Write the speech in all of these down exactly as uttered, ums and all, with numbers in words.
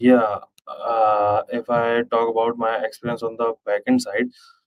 Yeah, uh, if I talk about my experience on the backend side,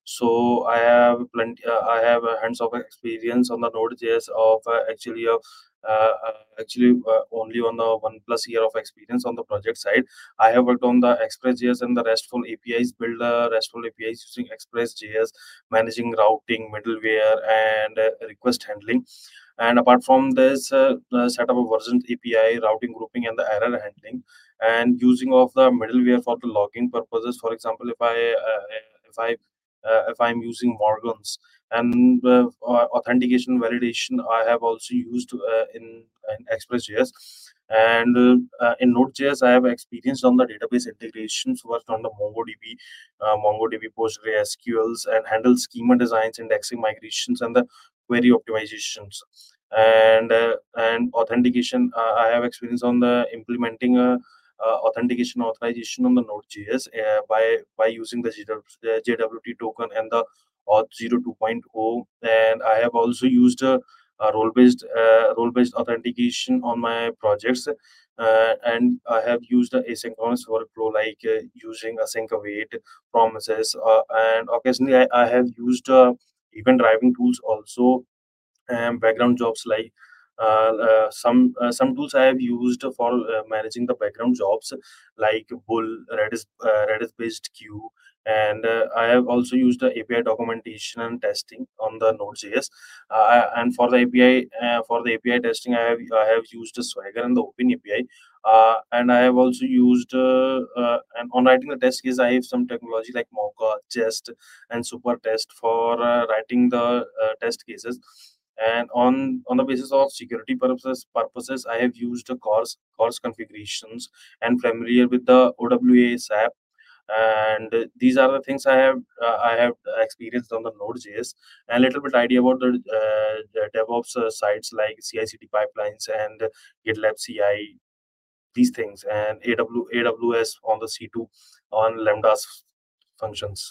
so I have plenty. Uh, I have a hands-on experience on the Node.js of uh, actually of uh, uh, actually uh, only on the one plus year of experience on the project side. I have worked on the Express.js and the RESTful A P Is, build the RESTful A P Is using Express.js, managing routing, middleware, and uh, request handling. And apart from this, uh, uh, set up a version A P I, routing, grouping, and the error handling, and using of the middleware for the logging purposes. For example, if I uh, if I uh, if I'm using Morgans and uh, uh, authentication validation, I have also used uh, in, in Express.js. And uh, uh, in Node.js, I have experienced on the database integrations, worked on the MongoDB, uh, MongoDB PostgreSQLs, and handled schema designs, indexing migrations, and the query optimizations. And uh, and authentication, uh, I have experience on the implementing a uh, authentication authorization on the Node.js uh, by by using the J W, uh, J W T token and the Auth zero two point zero. And I have also used a, a role-based uh, role-based authentication on my projects. Uh, and I have used the asynchronous workflow like uh, using async await promises, uh, and occasionally I, I have used uh, event driving tools also, and background jobs like uh, uh, some uh, some tools I have used for uh, managing the background jobs like Bull, Redis, uh, Redis based queue, and uh, I have also used the A P I documentation and testing on the Node.js. Uh, and for the A P I uh, for the A P I testing, I have I have used Swagger and the Open A P I. Uh, and I have also used uh, uh, and on writing the test case, I have some technology like Mocha, Jest, and Super Test for uh, writing the uh, test cases. And on on the basis of security purposes purposes I have used the course course configurations and familiar with the O W A SAP. And uh, these are the things I have uh, I have experienced on the Node.js, and a little bit idea about the, uh, the DevOps uh, sites like C I C D pipelines and GitLab C I, these things, and A W A W S on the C two on Lambda's functions.